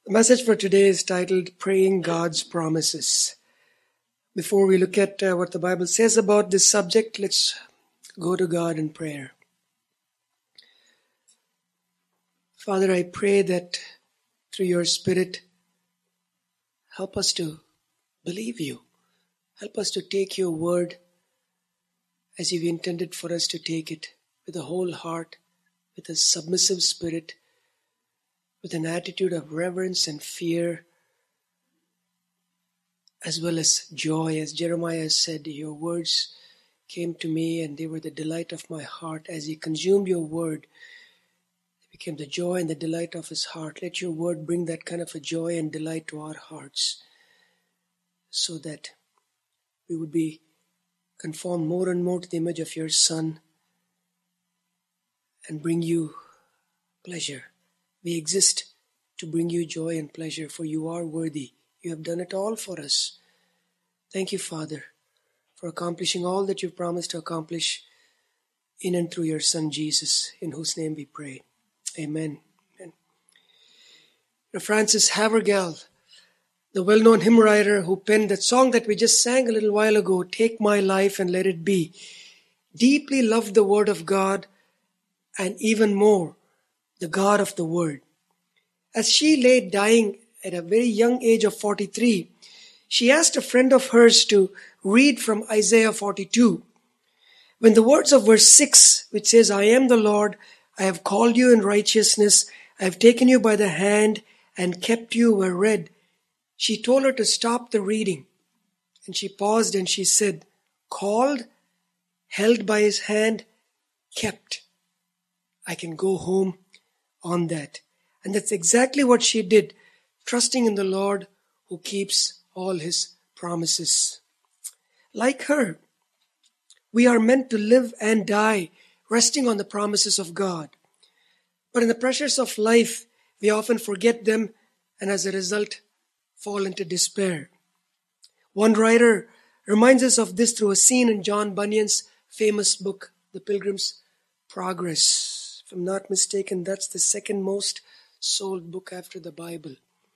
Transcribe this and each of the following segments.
The message for today is titled Praying God's Promises. Before we look at what the Bible says about this subject, let's go to God in prayer. Father, I pray that through your Spirit, help us to believe you. Help us to take your word as you've intended for us to take it, with a whole heart, with a submissive spirit, with an attitude of reverence and fear, as well as joy. As Jeremiah said, your words came to me and they were the delight of my heart. As he consumed your word, it became the joy and the delight of his heart. Let your word bring that kind of a joy and delight to our hearts, so that we would be conformed more and more to the image of your Son and bring you pleasure. We exist to bring you joy and pleasure, for you are worthy. You have done it all for us. Thank you, Father, for accomplishing all that you've promised to accomplish in and through your Son, Jesus, in whose name we pray. Amen. Amen. Francis Havergal, the well-known hymn writer who penned that song that we just sang a little while ago, Take My Life and Let It Be, deeply loved the Word of God and even more, the God of the Word. As she lay dying at a very young age of 43, she asked a friend of hers to read from Isaiah 42. When the words of verse 6, which says, I am the Lord, I have called you in righteousness, I have taken you by the hand and kept you, were read, she told her to stop the reading. And she paused and she said, called, held by his hand, kept. I can go home on that. And that's exactly what she did, trusting in the Lord who keeps all his promises. Like her, we are meant to live and die resting on the promises of God. But in the pressures of life, we often forget them and as a result, fall into despair. One writer reminds us of this through a scene in John Bunyan's famous book, The Pilgrim's Progress. If I'm not mistaken, that's the second most sold book after the Bible.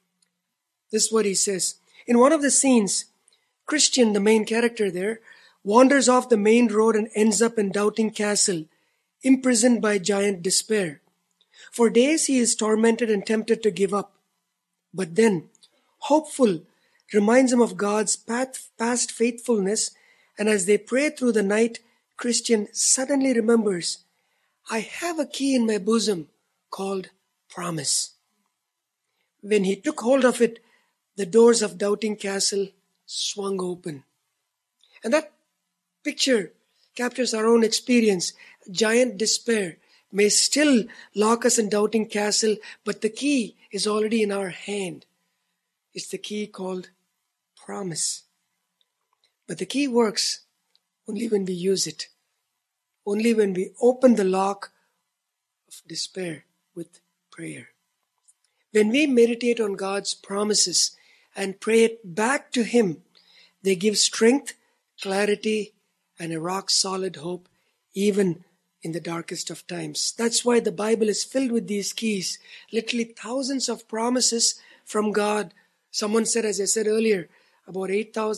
This is what he says. In one of the scenes, Christian, the main character there, wanders off the main road and ends up in Doubting Castle, imprisoned by giant despair. For days he is tormented and tempted to give up. But then, hopeful, reminds him of God's past faithfulness, and as they pray through the night, Christian suddenly remembers, I have a key in my bosom called promise. When he took hold of it, the doors of Doubting Castle swung open. And that picture captures our own experience. Giant despair may still lock us in Doubting Castle, but the key is already in our hand. It's the key called promise. But the key works only when we use it. Only when we open the lock of despair with prayer. When we meditate on God's promises and pray it back to Him, they give strength, clarity, and a rock-solid hope even in the darkest of times. That's why the Bible is filled with these keys, literally thousands of promises from God. Someone said, as I said earlier, about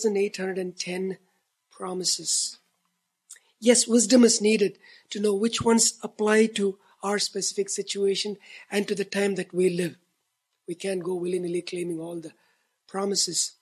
8,810 promises. Yes, wisdom is needed to know which ones apply to our specific situation and to the time that we live. We can't go willy-nilly claiming all the promises.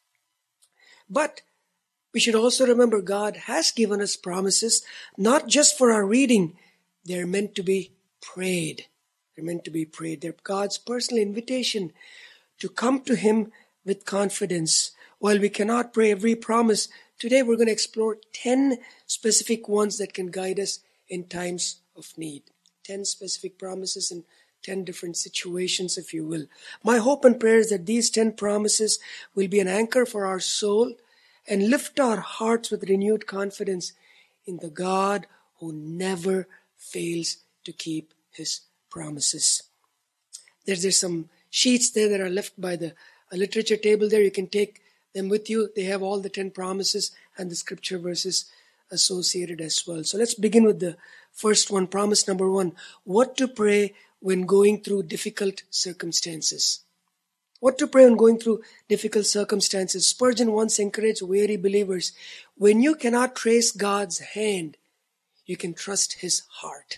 But we should also remember God has given us promises, not just for our reading. They're meant to be prayed. They're meant to be prayed. They're God's personal invitation to come to Him with confidence. While we cannot pray every promise, today we're going to explore 10 specific ones that can guide us in times of need. 10 specific promises in 10 different situations, if you will. My hope and prayer is that these 10 promises will be an anchor for our soul and lift our hearts with renewed confidence in the God who never fails to keep His promises. There's some sheets there that are left by the literature table there. You can take them with you. They have all the 10 promises and the scripture verses associated as well. So let's begin with the first one, promise number 1. What to pray when going through difficult circumstances. What to pray when going through difficult circumstances? Spurgeon once encouraged weary believers, when you cannot trace God's hand, you can trust His heart.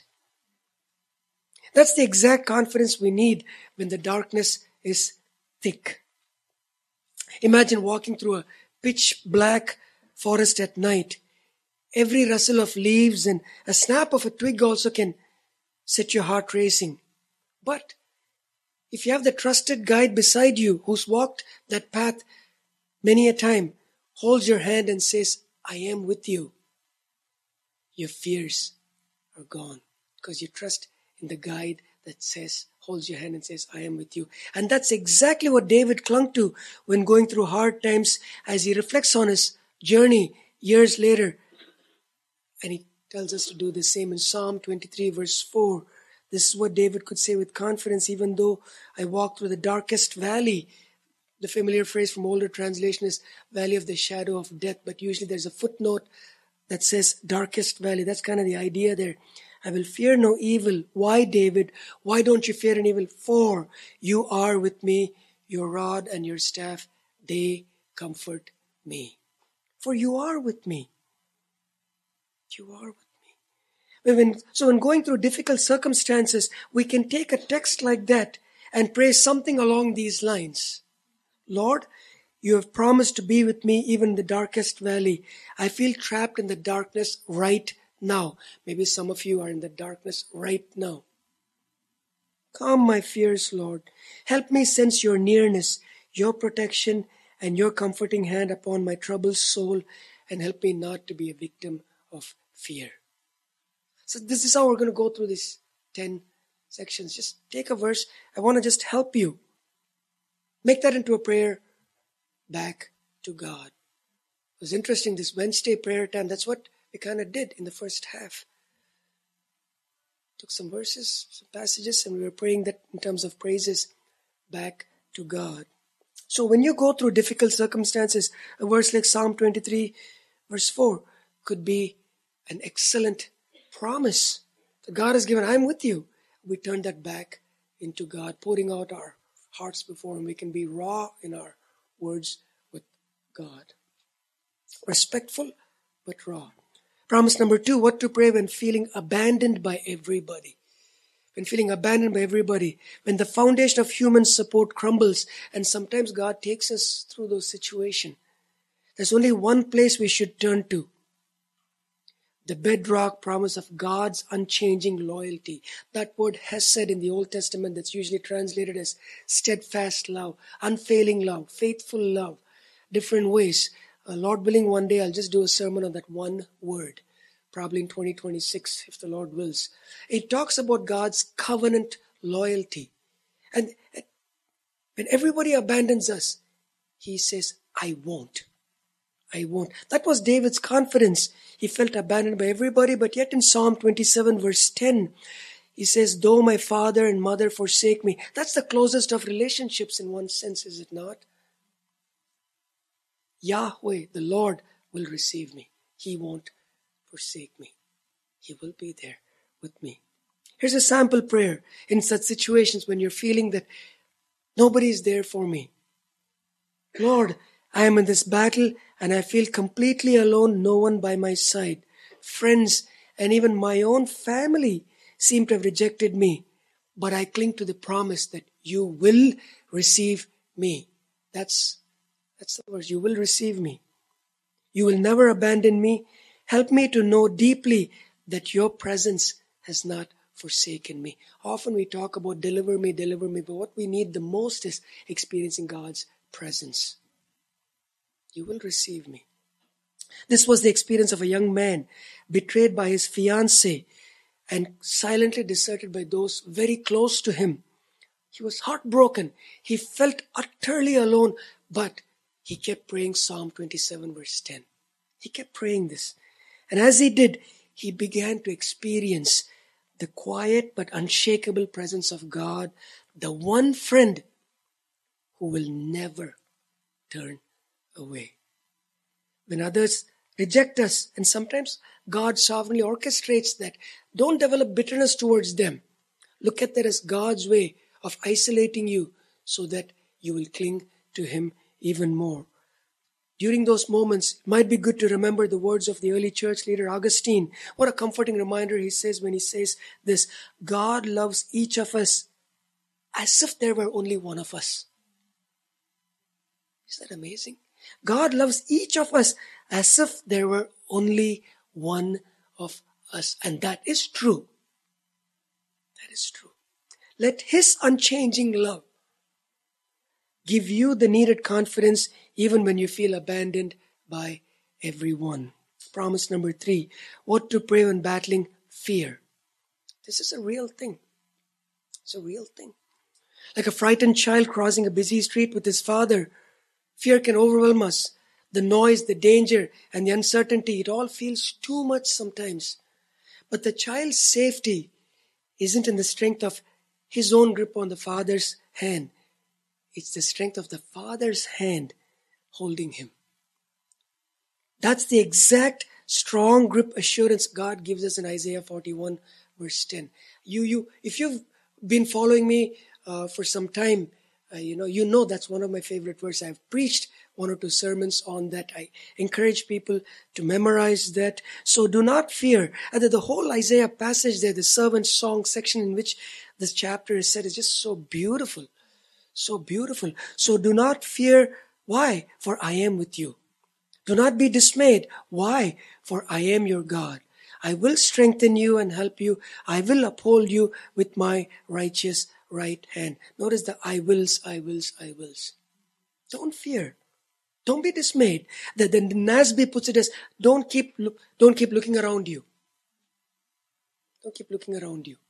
That's the exact confidence we need when the darkness is thick. Imagine walking through a pitch black forest at night. Every rustle of leaves and a snap of a twig also can set your heart racing. But if you have the trusted guide beside you who's walked that path many a time, holds your hand and says, I am with you, your fears are gone because you trust in the guide that says, holds your hand and says, I am with you. And that's exactly what David clung to when going through hard times as he reflects on his journey years later. And he tells us to do the same in Psalm 23 verse 4. This is what David could say with confidence, even though I walk through the darkest valley. The familiar phrase from older translation is valley of the shadow of death, but usually there's a footnote that says darkest valley. That's kind of the idea there. I will fear no evil. Why, David? Why don't you fear an evil? For you are with me, your rod and your staff, they comfort me. For you are with me. You are with me. So when going through difficult circumstances, we can take a text like that and pray something along these lines. Lord, you have promised to be with me even in the darkest valley. I feel trapped in the darkness right now. Maybe some of you are in the darkness right now. Calm my fears, Lord. Help me sense your nearness, your protection, and your comforting hand upon my troubled soul, and help me not to be a victim of fear. So this is how we're going to go through these 10 sections. Just take a verse. I want to just help you. Make that into a prayer back to God. It was interesting, this Wednesday prayer time, that's what we kind of did in the first half. Took some verses, some passages, and we were praying that in terms of praises back to God. So when you go through difficult circumstances, a verse like Psalm 23 verse 4 could be an excellent promise that God has given. I'm with you. We turn that back into God, pouring out our hearts before Him. We can be raw in our words with God. Respectful, but raw. Promise number 2, what to pray when feeling abandoned by everybody. When feeling abandoned by everybody. When the foundation of human support crumbles, and sometimes God takes us through those situations. There's only one place we should turn to. The bedrock promise of God's unchanging loyalty. That word hesed in the Old Testament that's usually translated as steadfast love, unfailing love, faithful love, different ways. Lord willing, one day I'll just do a sermon on that one word, probably in 2026 if the Lord wills. It talks about God's covenant loyalty. And when everybody abandons us, He says, I won't. I won't. That was David's confidence. He felt abandoned by everybody, but yet in Psalm 27 verse 10, he says, though my father and mother forsake me. That's the closest of relationships in one sense, is it not? Yahweh, the Lord, will receive me. He won't forsake me. He will be there with me. Here's a sample prayer in such situations when you're feeling that nobody is there for me. Lord, I am in this battle and I feel completely alone, no one by my side. Friends and even my own family seem to have rejected me, but I cling to the promise that you will receive me. That's the verse. You will receive me. You will never abandon me. Help me to know deeply that your presence has not forsaken me. Often we talk about deliver me, but what we need the most is experiencing God's presence. You will receive me. This was the experience of a young man betrayed by his fiancée and silently deserted by those very close to him. He was heartbroken. He felt utterly alone, but he kept praying Psalm 27 verse 10. He kept praying this. And as he did, he began to experience the quiet but unshakable presence of God, the one friend who will never turn away. When others reject us, and sometimes God sovereignly orchestrates that, don't develop bitterness towards them. Look at that as God's way of isolating you so that you will cling to Him even more. During those moments, it might be good to remember the words of the early church leader Augustine. What a comforting reminder he says when he says this: God loves each of us as if there were only one of us. Is that amazing? God loves each of us as if there were only one of us. And that is true. That is true. Let His unchanging love give you the needed confidence even when you feel abandoned by everyone. Promise number 3. What to pray when battling fear. This is a real thing. It's a real thing. Like a frightened child crossing a busy street with his father, fear can overwhelm us. The noise, the danger, and the uncertainty, it all feels too much sometimes. But the child's safety isn't in the strength of his own grip on the father's hand. It's the strength of the father's hand holding him. That's the exact strong grip assurance God gives us in Isaiah 41 verse 10. If you've been following me for some time, you know that's one of my favorite verses. I've preached 1 or 2 sermons on that. I encourage people to memorize that. So do not fear. And the whole Isaiah passage there, the servant song section in which this chapter is set, is just so beautiful. So beautiful. So do not fear. Why? For I am with you. Do not be dismayed. Why? For I am your God. I will strengthen you and help you. I will uphold you with my righteous right hand. Notice the I wills, I wills, I wills. Don't fear. Don't be dismayed. The NASB puts it as, don't keep looking around you. Don't keep looking around you.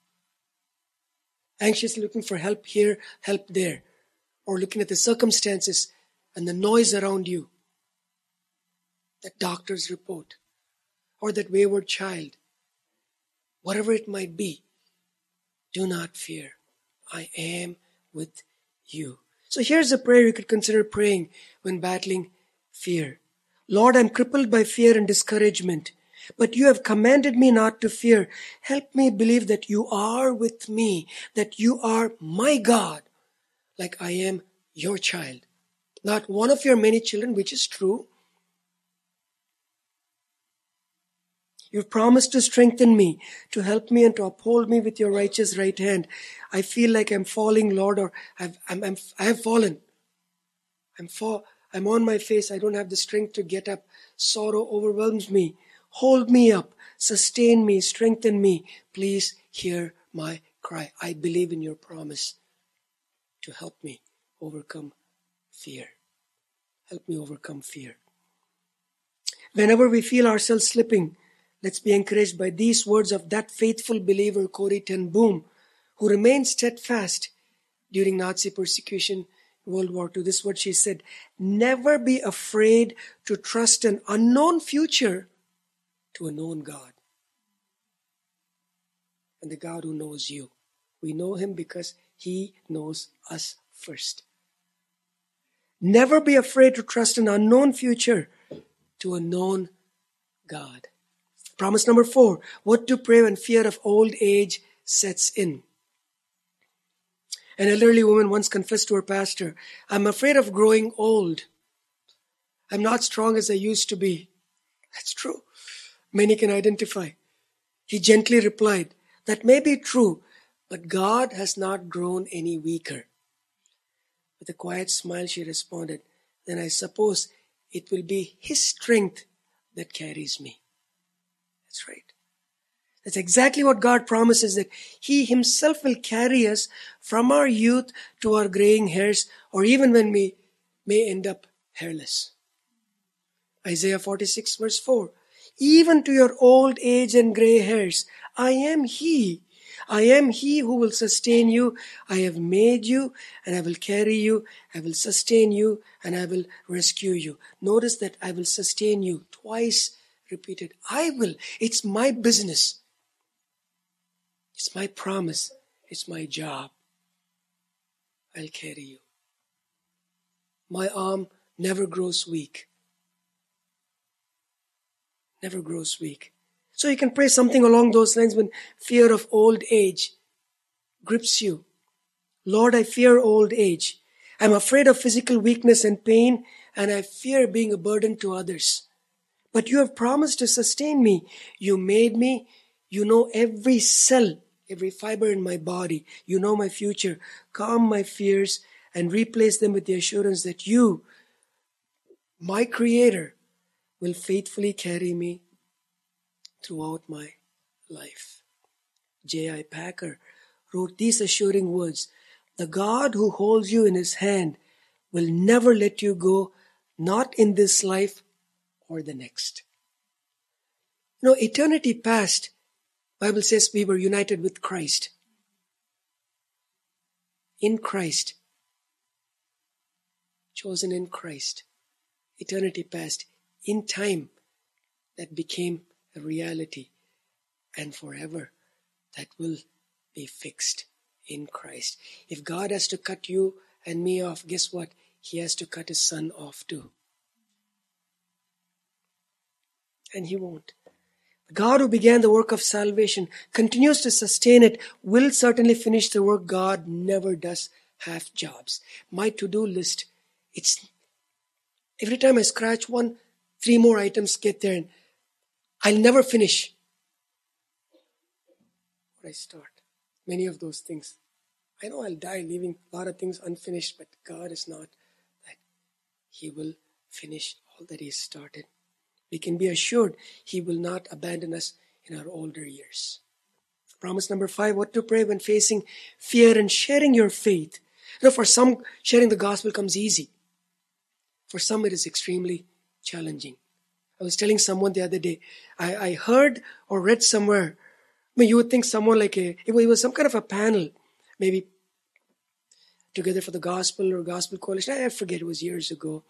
Anxiously looking for help here, help there. Or looking at the circumstances and the noise around you. That doctor's report. Or that wayward child. Whatever it might be. Do not fear. I am with you. So here's a prayer you could consider praying when battling fear. Lord, I'm crippled by fear and discouragement, but you have commanded me not to fear. Help me believe that you are with me, that you are my God, like I am your child. Not one of your many children, which is true. You've promised to strengthen me, to help me and to uphold me with your righteous right hand. I feel like I'm falling, Lord, or I have fallen. I'm on my face. I don't have the strength to get up. Sorrow overwhelms me. Hold me up. Sustain me. Strengthen me. Please hear my cry. I believe in your promise to help me overcome fear. Help me overcome fear. Whenever we feel ourselves slipping, let's be encouraged by these words of that faithful believer, Corrie ten Boom, who remained steadfast during Nazi persecution in World War II. This is what she said: never be afraid to trust an unknown future to a known God. And the God who knows you. We know Him because He knows us first. Never be afraid to trust an unknown future to a known God. Promise number 4, what to pray when fear of old age sets in. An elderly woman once confessed to her pastor, I'm afraid of growing old. I'm not strong as I used to be. That's true. Many can identify. He gently replied, that may be true, but God has not grown any weaker. With a quiet smile she responded, then I suppose it will be His strength that carries me. That's right. That's exactly what God promises, that He Himself will carry us from our youth to our graying hairs, or even when we may end up hairless. Isaiah 46 verse 4. Even to your old age and gray hairs, I am He. I am He who will sustain you. I have made you and I will carry you. I will sustain you and I will rescue you. Notice that I will sustain you twice repeated. I will. It's my business. It's my promise. It's my job. I'll carry you. My arm never grows weak. Never grows weak. So you can pray something along those lines when fear of old age grips you. Lord, I fear old age. I'm afraid of physical weakness and pain, and I fear being a burden to others. But you have promised to sustain me. You made me. You know every cell, every fiber in my body. You know my future. Calm my fears and replace them with the assurance that you, my Creator, will faithfully carry me throughout my life. J.I. Packer wrote these assuring words: the God who holds you in his hand will never let you go, not in this life or the next. Eternity past, Bible says we were united with Christ. In Christ. Chosen in Christ. Eternity past. In time, that became a reality. And forever, that will be fixed in Christ. If God has to cut you and me off, guess what? He has to cut his son off too. And he won't. God who began the work of salvation, continues to sustain it, will certainly finish the work. God never does half jobs. My to-do list, it's every time I scratch one, 3 more items get there and I'll never finish what I start. Many of those things. I know I'll die leaving a lot of things unfinished, but God is not that. He will finish all that He has started. We can be assured He will not abandon us in our older years. Promise number 5, what to pray when facing fear and sharing your faith. For some, sharing the gospel comes easy. For some, it is extremely challenging. I was telling someone the other day, I heard or read somewhere, you would think someone it was some kind of a panel, maybe Together for the Gospel or Gospel Coalition. I forget, it was years ago.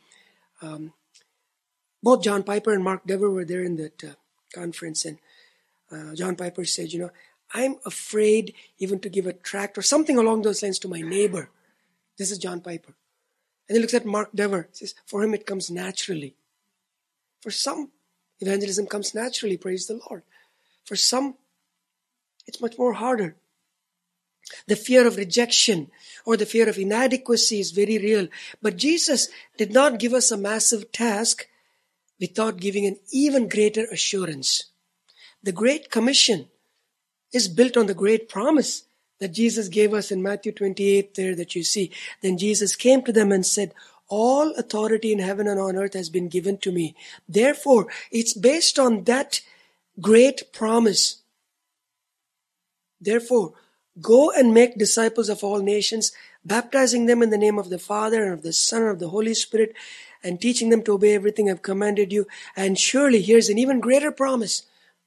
Both John Piper and Mark Dever were there in that conference, and John Piper said, I'm afraid even to give a tract or something along those lines to my neighbor. This is John Piper. And he looks at Mark Dever. He says, for him it comes naturally. For some, evangelism comes naturally, praise the Lord. For some, it's much more harder. The fear of rejection or the fear of inadequacy is very real. But Jesus did not give us a massive task without giving an even greater assurance. The Great Commission is built on the great promise that Jesus gave us in Matthew 28 there that you see. Then Jesus came to them and said, all authority in heaven and on earth has been given to me. Therefore, it's based on that great promise. Therefore, go and make disciples of all nations, baptizing them in the name of the Father and of the Son and of the Holy Spirit, and teaching them to obey everything I've commanded you. And surely, here's an even greater promise.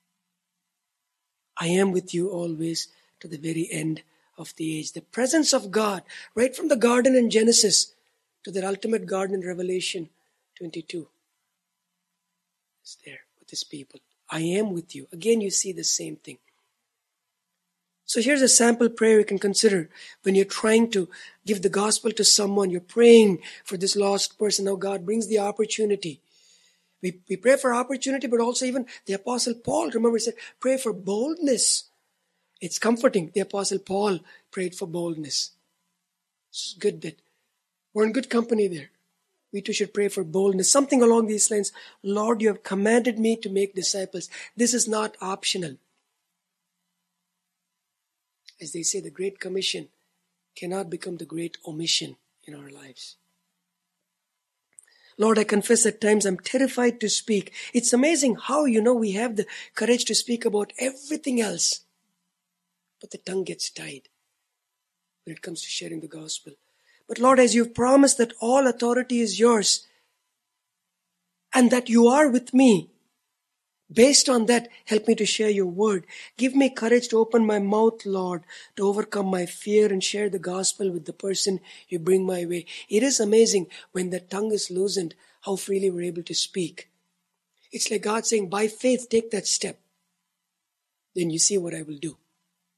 I am with you always to the very end of the age. The presence of God, right from the garden in Genesis to the ultimate garden in Revelation 22, is there with His people. I am with you. Again, you see the same thing. So here's a sample prayer you can consider when you're trying to give the gospel to someone. You're praying for this lost person. Now God brings the opportunity. We pray for opportunity, but also even the Apostle Paul, remember, he said, pray for boldness. It's comforting. The Apostle Paul prayed for boldness. It's good that we're in good company there. We too should pray for boldness. Something along these lines. Lord, you have commanded me to make disciples. This is not optional. As they say, the Great Commission cannot become the Great Omission in our lives. Lord, I confess at times I'm terrified to speak. It's amazing how, we have the courage to speak about everything else. But the tongue gets tied when it comes to sharing the gospel. But Lord, as you've promised that all authority is yours and that you are with me, based on that, help me to share your word. Give me courage to open my mouth, Lord, to overcome my fear and share the gospel with the person you bring my way. It is amazing when the tongue is loosened, how freely we're able to speak. It's like God saying, by faith, take that step. Then you see what I will do.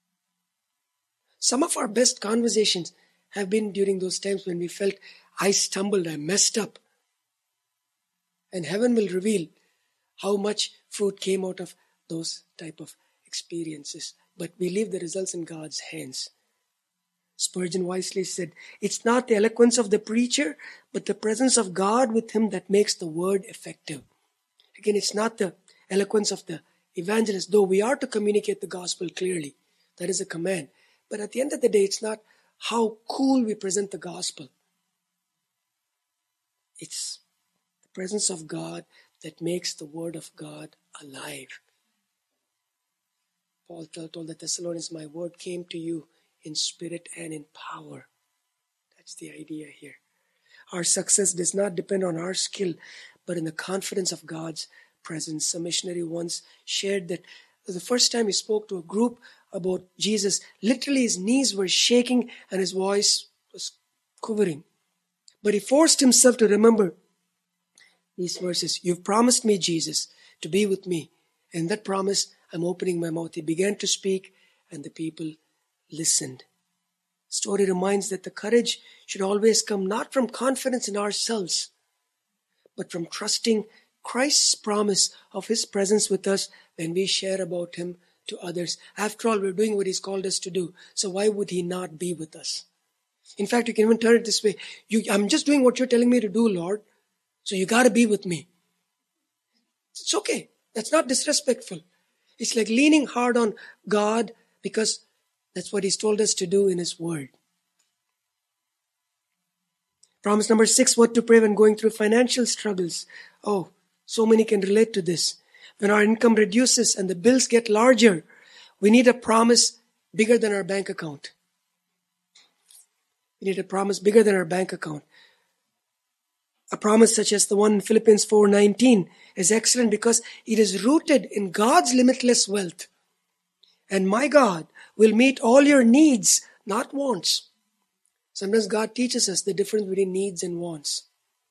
Some of our best conversations have been during those times when we felt, I stumbled, I messed up. And heaven will reveal how much fruit came out of those type of experiences. But we leave the results in God's hands. Spurgeon wisely said, it's not the eloquence of the preacher, but the presence of God with him that makes the word effective. Again, it's not the eloquence of the evangelist, though we are to communicate the gospel clearly. That is a command. But at the end of the day, it's not how cool we present the gospel. It's the presence of God that makes the word of God alive. Paul told the Thessalonians, my word came to you in spirit and in power. That's the idea here. Our success does not depend on our skill, but in the confidence of God's presence. A missionary once shared that the first time he spoke to a group about Jesus, literally his knees were shaking and his voice was quivering. But he forced himself to remember these verses. You've promised me, Jesus, to be with me. And that promise, I'm opening my mouth. He began to speak and the people listened. Story reminds that the courage should always come not from confidence in ourselves, but from trusting Christ's promise of his presence with us when we share about him to others. After all, we're doing what he's called us to do. So why would he not be with us? In fact, you can even turn it this way. I'm just doing what you're telling me to do, Lord. So you got to be with me. It's okay. That's not disrespectful. It's like leaning hard on God because that's what he's told us to do in his word. Promise number 6, what to pray when going through financial struggles. Oh, so many can relate to this. When our income reduces and the bills get larger, we need a promise bigger than our bank account. We need a promise bigger than our bank account. A promise such as the one in Philippians 4:19 is excellent because it is rooted in God's limitless wealth. And my God will meet all your needs, not wants. Sometimes God teaches us the difference between needs and wants.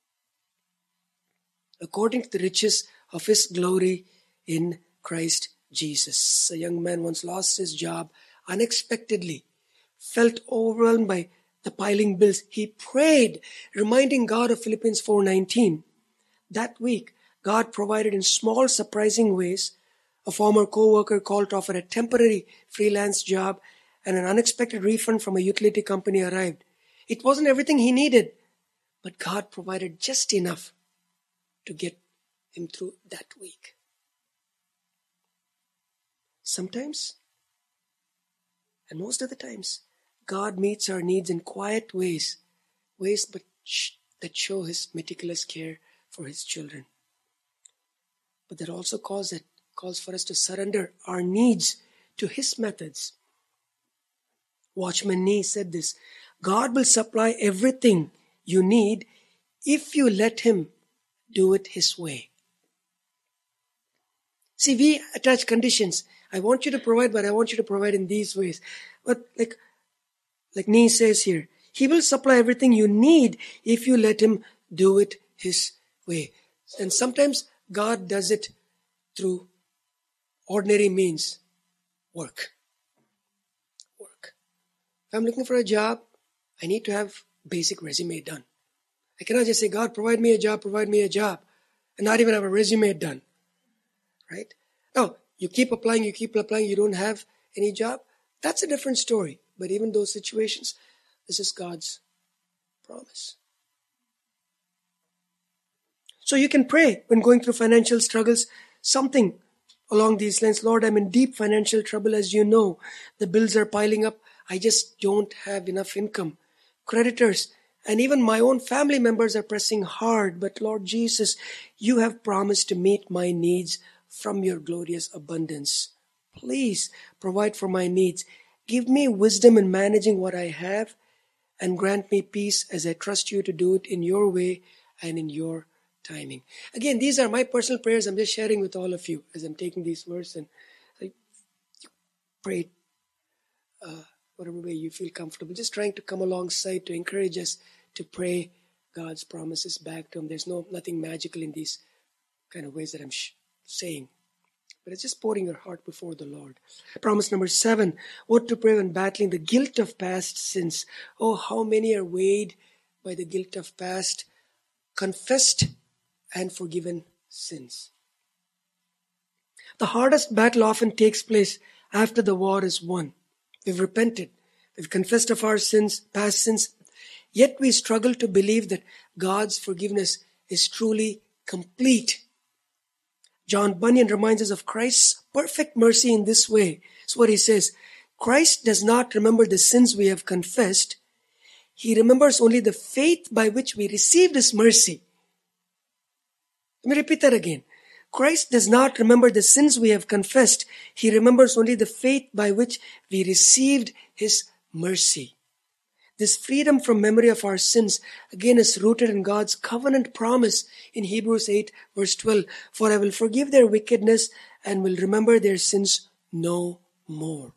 According to the riches of his glory in Christ Jesus. A young man once lost his job unexpectedly, felt overwhelmed by the piling bills. He prayed, reminding God of Philippians 4:19. That week, God provided in small, surprising ways. A former co-worker called to offer a temporary freelance job, and an unexpected refund from a utility company arrived. It wasn't everything he needed, but God provided just enough to get him through that week. Sometimes, and most of the times, God meets our needs in quiet ways that show his meticulous care for his children. But that also calls for us to surrender our needs to his methods. Watchman Nee said this, God will supply everything you need if you let him do it his way. See, we attach conditions. I want you to provide, but I want you to provide in these ways. But like Nee says here, he will supply everything you need if you let him do it his way. And sometimes God does it through ordinary means. Work. If I'm looking for a job, I need to have basic resume done. I cannot just say, God, provide me a job, and not even have a resume done. Right? Now, you keep applying, you don't have any job. That's a different story. But even those situations, this is God's promise. So you can pray when going through financial struggles, something along these lines. Lord, I'm in deep financial trouble, as you know. The bills are piling up. I just don't have enough income. Creditors and even my own family members are pressing hard. But Lord Jesus, you have promised to meet my needs from your glorious abundance. Please provide for my needs. Give me wisdom in managing what I have and grant me peace as I trust you to do it in your way and in your timing. Again, these are my personal prayers. I'm just sharing with all of you as I'm taking these verses, and I pray whatever way you feel comfortable. Just trying to come alongside to encourage us to pray God's promises back to him. There's nothing magical in these kind of ways that I'm saying. But it's just pouring your heart before the Lord. Promise number 7, what to pray when battling the guilt of past sins. Oh, how many are weighed by the guilt of past, confessed and forgiven sins. The hardest battle often takes place after the war is won. We've repented. We've confessed of our sins, past sins, yet we struggle to believe that God's forgiveness is truly complete. John Bunyan reminds us of Christ's perfect mercy in this way. It's what he says. Christ does not remember the sins we have confessed. He remembers only the faith by which we received His mercy. Let me repeat that again. Christ does not remember the sins we have confessed. He remembers only the faith by which we received His mercy. This freedom from memory of our sins again is rooted in God's covenant promise in Hebrews 8 verse 12. For I will forgive their wickedness and will remember their sins no more.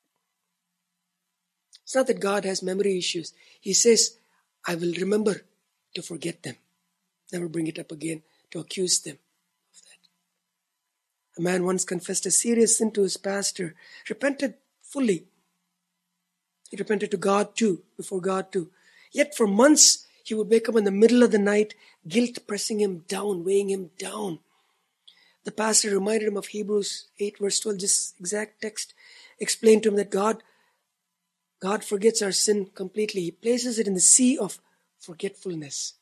It's not that God has memory issues. He says, I will remember to forget them. Never bring it up again to accuse them of that. A man once confessed a serious sin to his pastor, repented fully. He repented to God too, before God too. Yet for months, he would wake up in the middle of the night, guilt pressing him down, weighing him down. The pastor reminded him of Hebrews 8 verse 12, this exact text, explained to him that God forgets our sin completely. He places it in the sea of forgetfulness.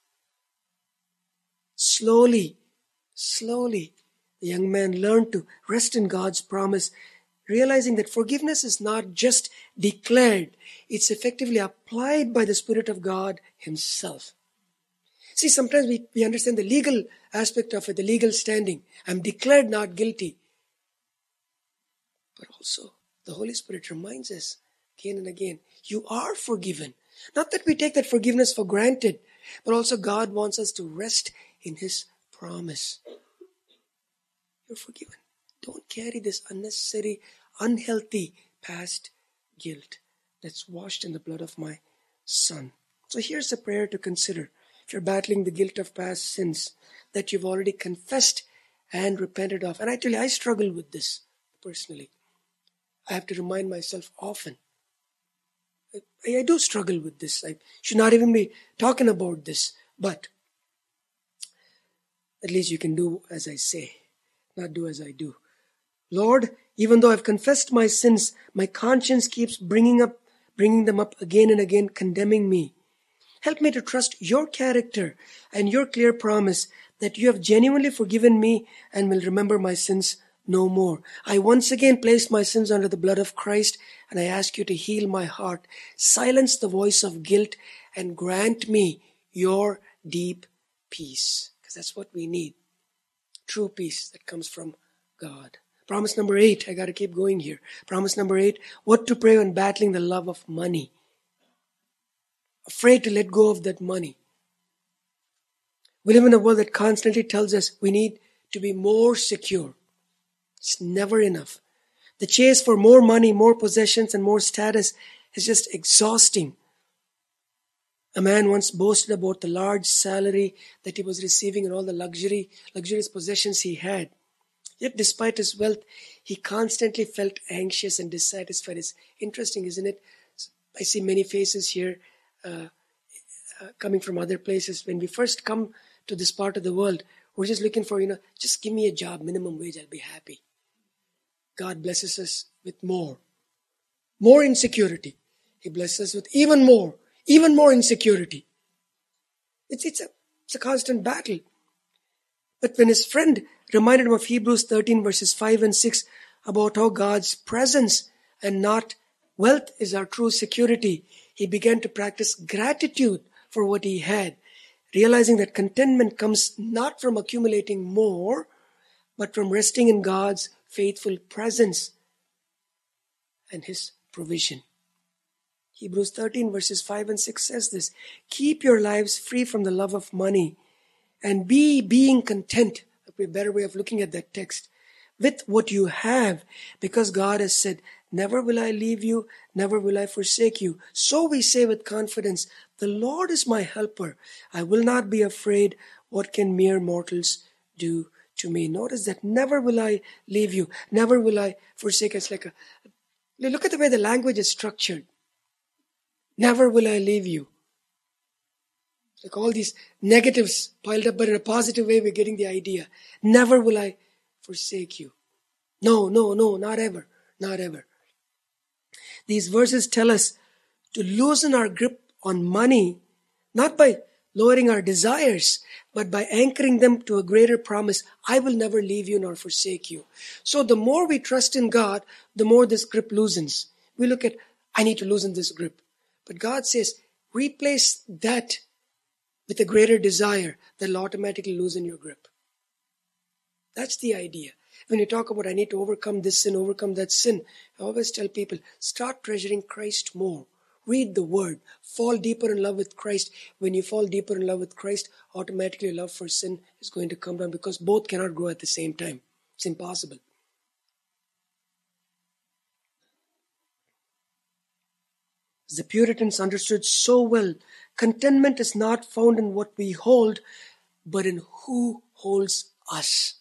Slowly, the young man learned to rest in God's promise, realizing that forgiveness is not just declared, it's effectively applied by the Spirit of God Himself. See, sometimes we understand the legal aspect of it, the legal standing. I'm declared not guilty. But also, the Holy Spirit reminds us again and again, you are forgiven. Not that we take that forgiveness for granted, but also God wants us to rest in His promise. You're forgiven. Don't carry this unnecessary, unhealthy past guilt that's washed in the blood of my Son. So here's a prayer to consider. If you're battling the guilt of past sins that you've already confessed and repented of. And I tell you, I struggle with this personally. I have to remind myself often. I do struggle with this. I should not even be talking about this. But at least you can do as I say, not do as I do. Lord, even though I've confessed my sins, my conscience keeps bringing them up again and again, condemning me. Help me to trust your character and your clear promise that you have genuinely forgiven me and will remember my sins no more. I once again place my sins under the blood of Christ, and I ask you to heal my heart, silence the voice of guilt, and grant me your deep peace. Because that's what we need. True peace that comes from God. Promise number 8. I got to keep going here. Promise number 8. What to pray when battling the love of money. Afraid to let go of that money. We live in a world that constantly tells us we need to be more secure. It's never enough. The chase for more money, more possessions, and more status is just exhausting. A man once boasted about the large salary that he was receiving and all the luxurious possessions he had. Yet despite his wealth, he constantly felt anxious and dissatisfied. It's interesting, isn't it? I see many faces here coming from other places. When we first come to this part of the world, we're just looking for, just give me a job, minimum wage, I'll be happy. God blesses us with more insecurity. He blesses us with even more insecurity. It's a constant battle. But when his friend reminded him of Hebrews 13 verses 5 and 6 about how God's presence and not wealth is our true security, he began to practice gratitude for what he had, realizing that contentment comes not from accumulating more, but from resting in God's faithful presence and His provision. Hebrews 13 verses 5 and 6 says this, keep your lives free from the love of money and being content, a better way of looking at that text, with what you have, because God has said, never will I leave you, never will I forsake you. So we say with confidence, the Lord is my helper. I will not be afraid. What can mere mortals do to me? Notice that never will I leave you, never will I forsake. It's like look at the way the language is structured. Never will I leave you. Like all these negatives piled up, but in a positive way, we're getting the idea. Never will I forsake you. No, not ever, not ever. These verses tell us to loosen our grip on money, not by lowering our desires, but by anchoring them to a greater promise. I will never leave you nor forsake you. So the more we trust in God, the more this grip loosens. We look at, I need to loosen this grip. But God says, replace that with a greater desire that will automatically loosen your grip. That's the idea. When you talk about, I need to overcome this sin, overcome that sin, I always tell people, start treasuring Christ more. Read the Word. Fall deeper in love with Christ. When you fall deeper in love with Christ, automatically love for sin is going to come down, because both cannot grow at the same time. It's impossible. As the Puritans understood so well, contentment is not found in what we hold, but in who holds us.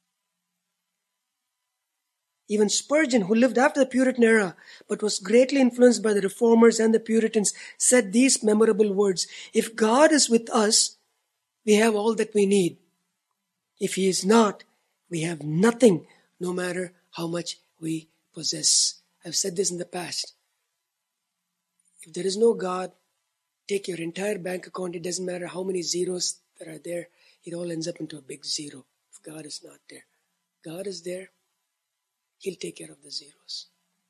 Even Spurgeon, who lived after the Puritan era, but was greatly influenced by the Reformers and the Puritans, said these memorable words: if God is with us, we have all that we need. If He is not, we have nothing, no matter how much we possess. I've said this in the past. If there is no God, take your entire bank account. It doesn't matter how many zeros that are there. It all ends up into a big zero if God is not there. God is there. He'll take care of the zeros.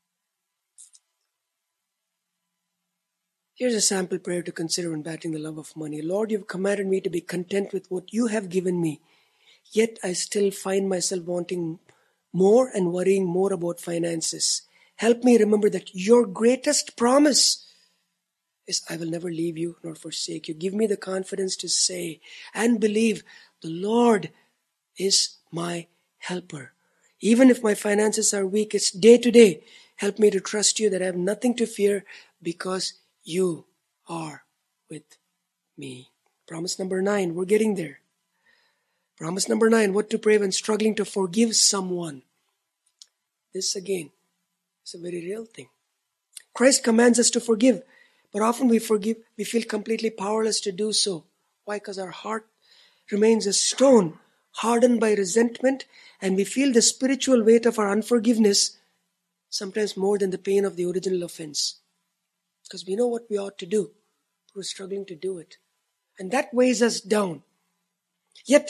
Here's a sample prayer to consider when battling the love of money. Lord, you've commanded me to be content with what you have given me, yet I still find myself wanting more and worrying more about finances. Help me remember that your greatest promise is, I will never leave you nor forsake you. Give me the confidence to say and believe, the Lord is my helper. Even if my finances are weak, it's day to day. Help me to trust you that I have nothing to fear because you are with me. Promise number 9, we're getting there. Promise number 9, what to pray when struggling to forgive someone. This again is a very real thing. Christ commands us to forgive, but often we feel completely powerless to do so. Why? Because our heart remains a stone, hardened by resentment, and we feel the spiritual weight of our unforgiveness sometimes more than the pain of the original offense. Because we know what we ought to do, but we're struggling to do it. And that weighs us down. Yet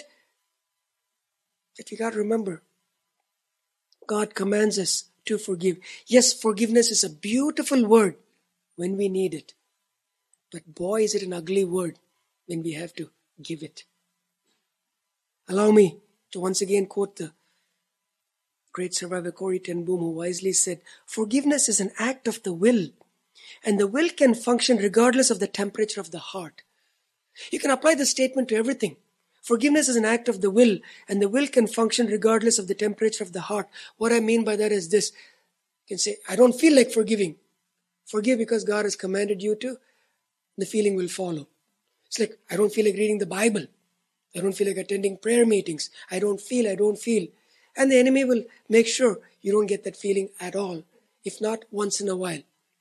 we got to remember, God commands us to forgive. Yes, forgiveness is a beautiful word when we need it. But boy, is it an ugly word when we have to give it. Allow me to once again quote the great survivor Corrie ten Boom, who wisely said, forgiveness is an act of the will, and the will can function regardless of the temperature of the heart. You can apply the statement to everything. Forgiveness is an act of the will, and the will can function regardless of the temperature of the heart. What I mean by that is this. You can say, I don't feel like forgiving. Forgive because God has commanded you to. The feeling will follow. It's like, I don't feel like reading the Bible. I don't feel like attending prayer meetings. I don't feel. And the enemy will make sure you don't get that feeling at all, if not once in a while.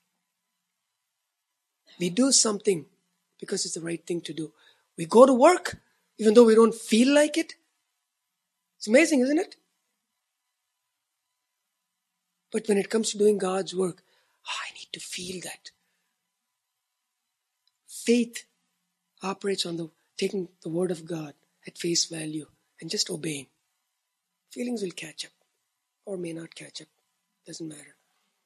We do something because it's the right thing to do. We go to work even though we don't feel like it. It's amazing, isn't it? But when it comes to doing God's work, I need to feel that. Faith operates on taking the word of God at face value and just obeying. Feelings will catch up or may not catch up. Doesn't matter.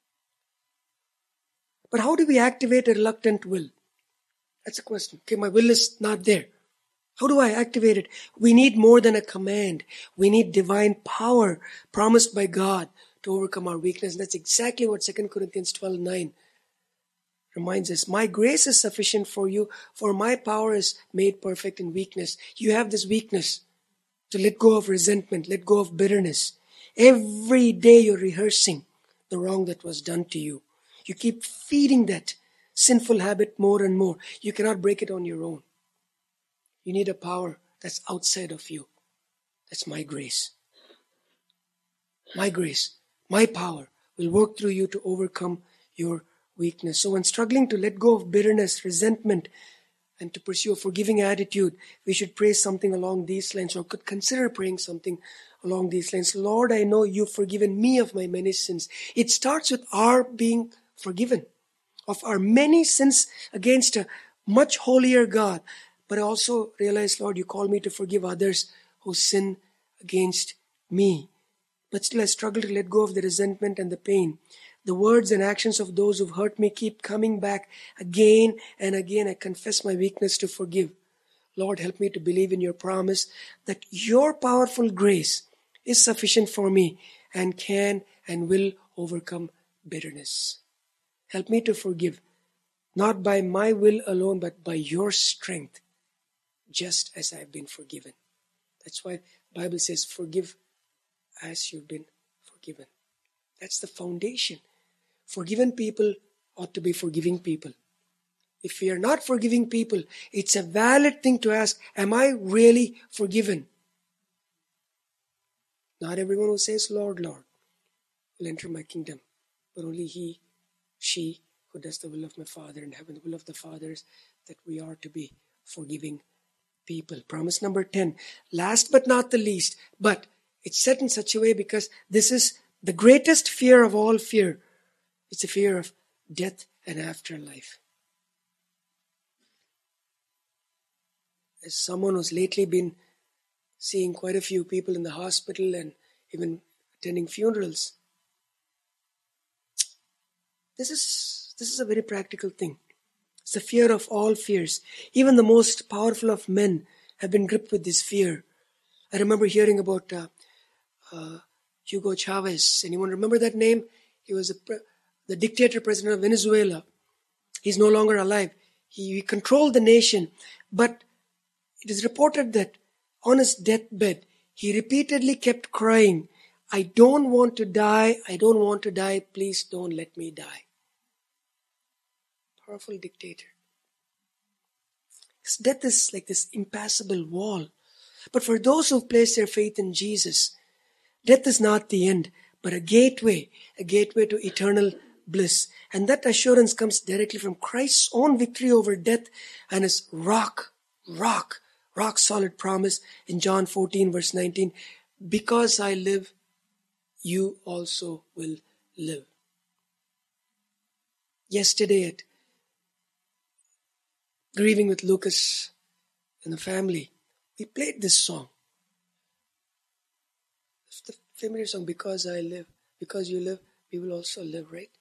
But how do we activate a reluctant will? That's a question. Okay, my will is not there. How do I activate it? We need more than a command. We need divine power promised by God to overcome our weakness. And that's exactly what 2 Corinthians 12:9 reminds us. My grace is sufficient for you, for my power is made perfect in weakness. You have this weakness to let go of resentment, let go of bitterness. Every day you're rehearsing the wrong that was done to you. You keep feeding that sinful habit more and more. You cannot break it on your own. You need a power that's outside of you. That's my grace. My grace, my power will work through you to overcome your weakness. So when struggling to let go of bitterness, resentment, and to pursue a forgiving attitude, we should pray something along these lines, or could consider praying something along these lines. Lord, I know you've forgiven me of my many sins. It starts with our being forgiven. of our many sins against a much holier God. But I also realize, Lord, you call me to forgive others who sin against me. But still I struggle to let go of the resentment and the pain. The words and actions of those who've hurt me keep coming back again and again. I confess my weakness to forgive. Lord, help me to believe in your promise that your powerful grace is sufficient for me and can and will overcome bitterness. Help me to forgive, not by my will alone, but by your strength, just as I've been forgiven. That's why the Bible says, forgive as you've been forgiven. That's the foundation. Forgiven people ought to be forgiving people. If we are not forgiving people, it's a valid thing to ask, am I really forgiven? Not everyone who says, Lord, Lord, will enter my kingdom, but only he, she, who does the will of my Father in heaven. The will of the Father is that we are to be forgiving people. Promise number 10, last but not the least, but it's set in such a way because this is the greatest fear of all fear. It's a fear of death and afterlife. As someone who's lately been seeing quite a few people in the hospital and even attending funerals, this is a very practical thing. It's the fear of all fears. Even the most powerful of men have been gripped with this fear. I remember hearing about Hugo Chavez. Anyone remember that name? He was the dictator president of Venezuela. He's no longer alive. He controlled the nation. But it is reported that on his deathbed, he repeatedly kept crying, I don't want to die. I don't want to die. Please don't let me die. Powerful dictator. His death is like this impassable wall. But for those who've placed their faith in Jesus, death is not the end, but a gateway to eternal bliss. And that assurance comes directly from Christ's own victory over death and his rock solid promise in John 14 verse 19. Because I live, you also will live. Yesterday at Grieving with Lucas and the family, we played this song. It's the familiar song, Because I live, because you live, we will also live, right?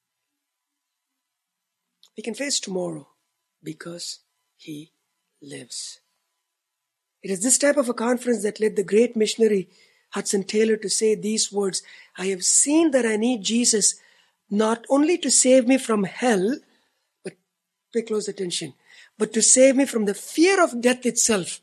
We can face tomorrow because he lives. It is this type of a confidence that led the great missionary Hudson Taylor to say these words, I have seen that I need Jesus not only to save me from hell, but pay close attention, but to save me from the fear of death itself.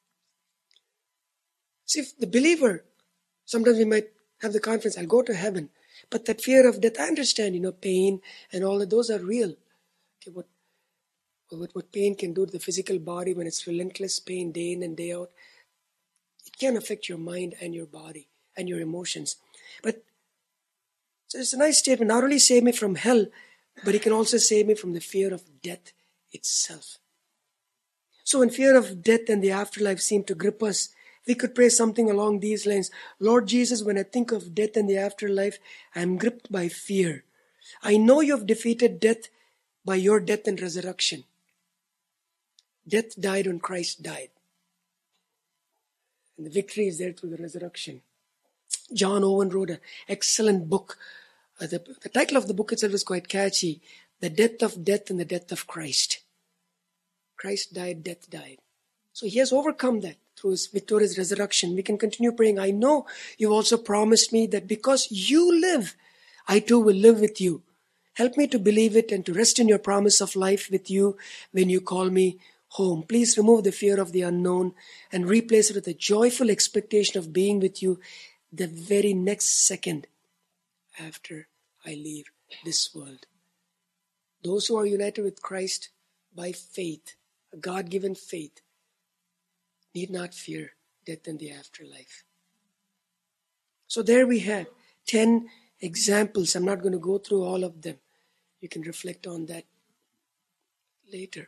See, if the believer, sometimes we might have the confidence, I'll go to heaven, but that fear of death, I understand, pain and all of those are real. Okay, what pain can do to the physical body when it's relentless pain day in and day out, it can affect your mind and your body and your emotions. But so it's a nice statement, not only save me from hell, but it can also save me from the fear of death itself. So when fear of death and the afterlife seem to grip us, we could pray something along these lines. Lord Jesus, when I think of death and the afterlife, I am gripped by fear. I know you have defeated death by your death and resurrection. Death died when Christ died. And the victory is there through the resurrection. John Owen wrote an excellent book. The title of the book itself is quite catchy. The Death of Death and the Death of Christ. Christ died, death died. So he has overcome that through his victorious resurrection. We can continue praying. I know you've also promised me that because you live, I too will live with you. Help me to believe it and to rest in your promise of life with you when you call me home. Please remove the fear of the unknown and replace it with a joyful expectation of being with you the very next second after I leave this world. Those who are united with Christ by faith, a God-given faith, need not fear death and the afterlife. So there we have 10 examples. I'm not going to go through all of them. You can reflect on that later.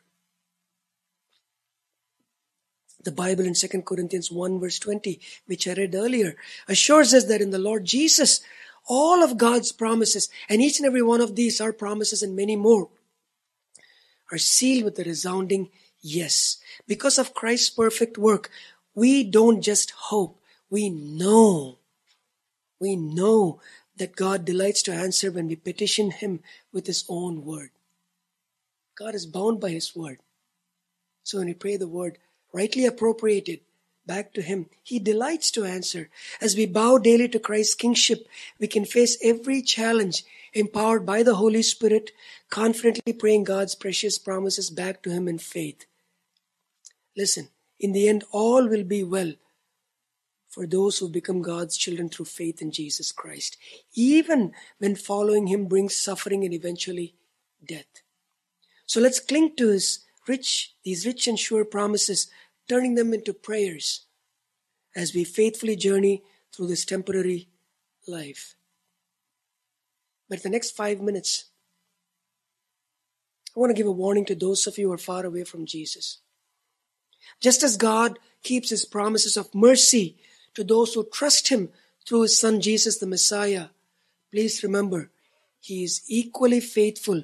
The Bible in 2 Corinthians 1 verse 20, which I read earlier, assures us that in the Lord Jesus, all of God's promises, and each and every one of these are promises and many more, are sealed with a resounding yes. Because of Christ's perfect work, we don't just hope, we know. We know that God delights to answer when we petition Him with His own word. God is bound by His word. So when we pray the word, rightly appropriated back to Him, He delights to answer. As we bow daily to Christ's kingship, we can face every challenge empowered by the Holy Spirit, confidently praying God's precious promises back to Him in faith. Listen, in the end, all will be well for those who become God's children through faith in Jesus Christ, even when following Him brings suffering and eventually death. So let's cling to these rich and sure promises, turning them into prayers as we faithfully journey through this temporary life. But the next 5 minutes, I want to give a warning to those of you who are far away from Jesus. Just as God keeps His promises of mercy to those who trust Him through His Son Jesus the Messiah, please remember, He is equally faithful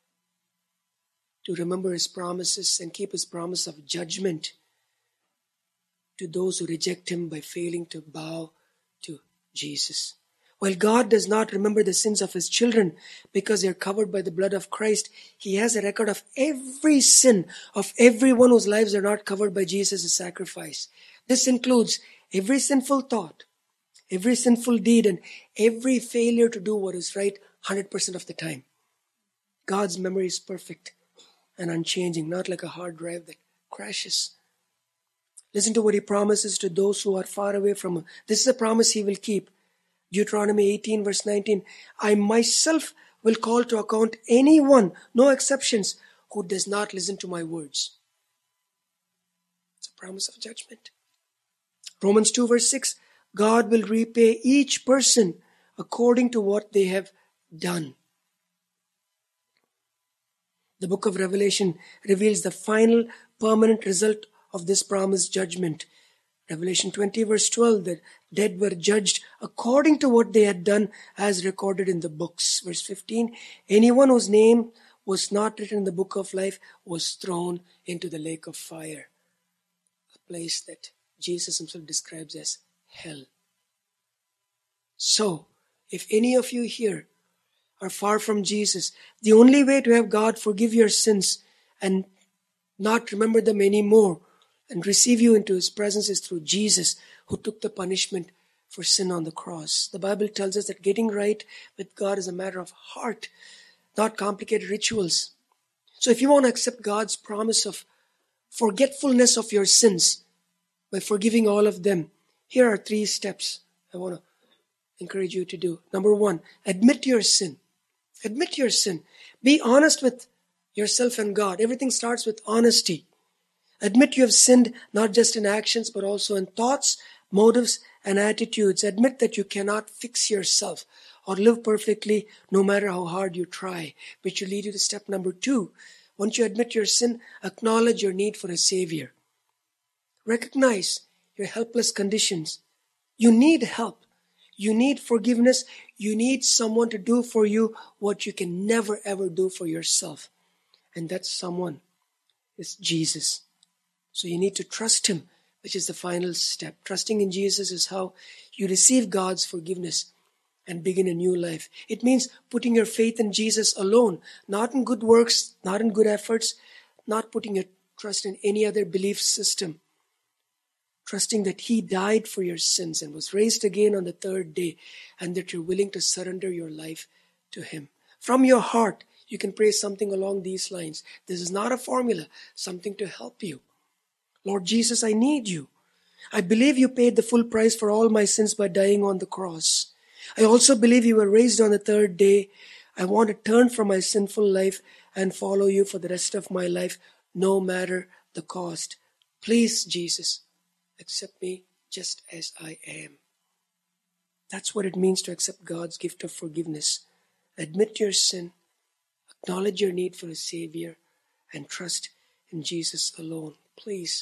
to remember His promises and keep His promise of judgment to those who reject Him by failing to bow to Jesus. While God does not remember the sins of His children because they are covered by the blood of Christ, He has a record of every sin of everyone whose lives are not covered by Jesus' sacrifice. This includes every sinful thought, every sinful deed, and every failure to do what is right 100% of the time. God's memory is perfect and unchanging, not like a hard drive that crashes. Listen to what He promises to those who are far away from Him. This is a promise He will keep. Deuteronomy 18 verse 19, I myself will call to account anyone, no exceptions, who does not listen to my words. It's a promise of judgment. Romans 2 verse 6, God will repay each person according to what they have done. The book of Revelation reveals the final permanent result of this promised judgment. Revelation 20 verse 12, the dead were judged according to what they had done as recorded in the books. Verse 15, anyone whose name was not written in the book of life was thrown into the lake of fire. A place that Jesus Himself describes as hell. So, if any of you here are far from Jesus, the only way to have God forgive your sins and not remember them anymore and receive you into His presence is through Jesus, who took the punishment for sin on the cross. The Bible tells us that getting right with God is a matter of heart, not complicated rituals. So if you want to accept God's promise of forgetfulness of your sins by forgiving all of them, here are 3 steps I want to encourage you to do. Number 1, admit your sin. Admit your sin. Be honest with yourself and God. Everything starts with honesty. Admit you have sinned not just in actions but also in thoughts, motives, and attitudes. Admit that you cannot fix yourself or live perfectly no matter how hard you try, which will lead you to step number 2. Once you admit your sin, acknowledge your need for a Savior. Recognize your helpless conditions. You need help. You need forgiveness. You need someone to do for you what you can never ever do for yourself. And that someone is Jesus. So you need to trust Him, which is the final step. Trusting in Jesus is how you receive God's forgiveness and begin a new life. It means putting your faith in Jesus alone, not in good works, not in good efforts, not putting your trust in any other belief system. Trusting that He died for your sins and was raised again on the 3rd day, and that you're willing to surrender your life to Him. From your heart, you can pray something along these lines. This is not a formula, something to help you. Lord Jesus, I need You. I believe You paid the full price for all my sins by dying on the cross. I also believe You were raised on the 3rd day. I want to turn from my sinful life and follow You for the rest of my life, no matter the cost. Please, Jesus, accept me just as I am. That's what it means to accept God's gift of forgiveness. Admit your sin, acknowledge your need for a Savior, and trust in Jesus alone. Please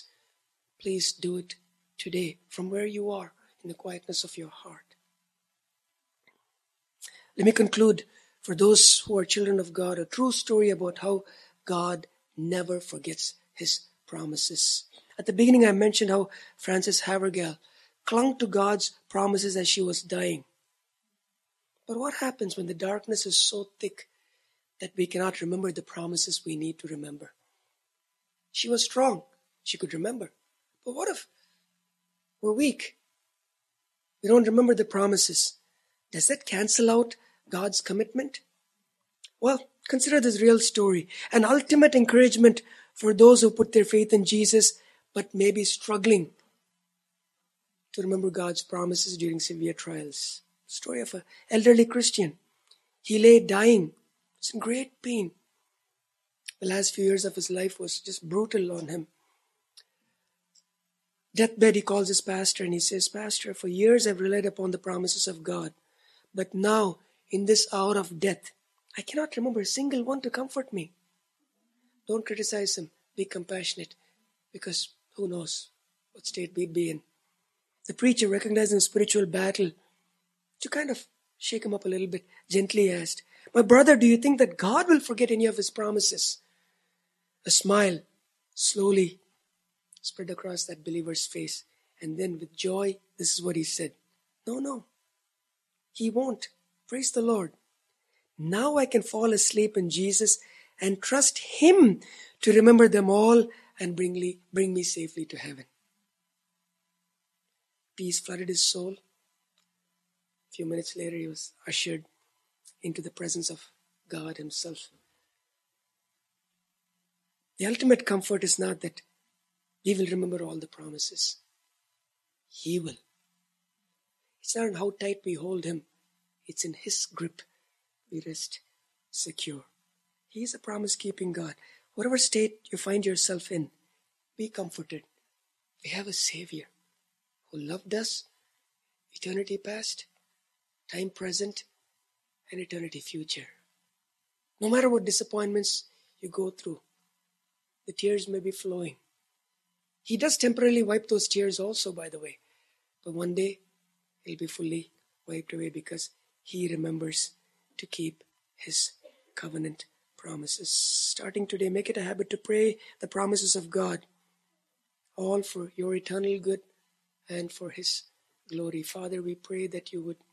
do it today from where you are in the quietness of your heart. Let me conclude, for those who are children of God, a true story about how God never forgets His promises. At the beginning I mentioned how Frances Havergal clung to God's promises as she was dying. But what happens when the darkness is so thick that we cannot remember the promises we need to remember? She was strong. She could remember. But what if we're weak? We don't remember the promises. Does that cancel out God's commitment? Well, consider this real story. An ultimate encouragement for those who put their faith in Jesus but may be struggling to remember God's promises during severe trials. Story of an elderly Christian. He lay dying. He was in great pain. The last few years of his life was just brutal on him. Deathbed, he calls his pastor and he says, "Pastor, for years I've relied upon the promises of God. But now, in this hour of death, I cannot remember a single one to comfort me." Don't criticize him. Be compassionate. Because who knows what state we'd be in. The preacher, recognizing a spiritual battle, to kind of shake him up a little bit, gently asked, "My brother, do you think that God will forget any of His promises?" A smile slowly spread across that believer's face. And then with joy, this is what he said. No, He won't. Praise the Lord. Now I can fall asleep in Jesus and trust Him to remember them all and bring me safely to heaven. Peace flooded his soul. A few minutes later, he was ushered into the presence of God Himself. The ultimate comfort is not that we will remember all the promises. He will. It's not in how tight we hold Him. It's in His grip we rest secure. He is a promise-keeping God. Whatever state you find yourself in, be comforted. We have a Savior who loved us, eternity past, time present, and eternity future. No matter what disappointments you go through, the tears may be flowing. He does temporarily wipe those tears also, by the way. But one day, it'll be fully wiped away because He remembers to keep His covenant promises. Starting today, make it a habit to pray the promises of God, all for your eternal good and for His glory. Father, we pray that You would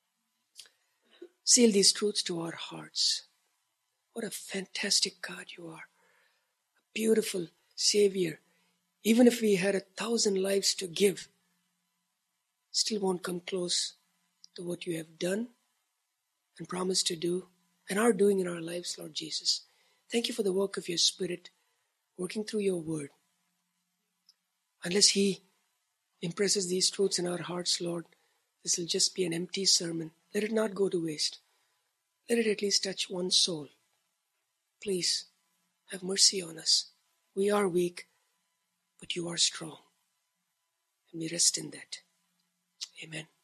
seal these truths to our hearts. What a fantastic God You are. A beautiful Savior. Even if we had 1,000 lives to give, still won't come close to what You have done and promised to do and are doing in our lives, Lord Jesus. Thank You for the work of Your Spirit working through Your Word. Unless He impresses these truths in our hearts, Lord, this will just be an empty sermon. Let it not go to waste. Let it at least touch one soul. Please, have mercy on us. We are weak, but You are strong. And we rest in that. Amen.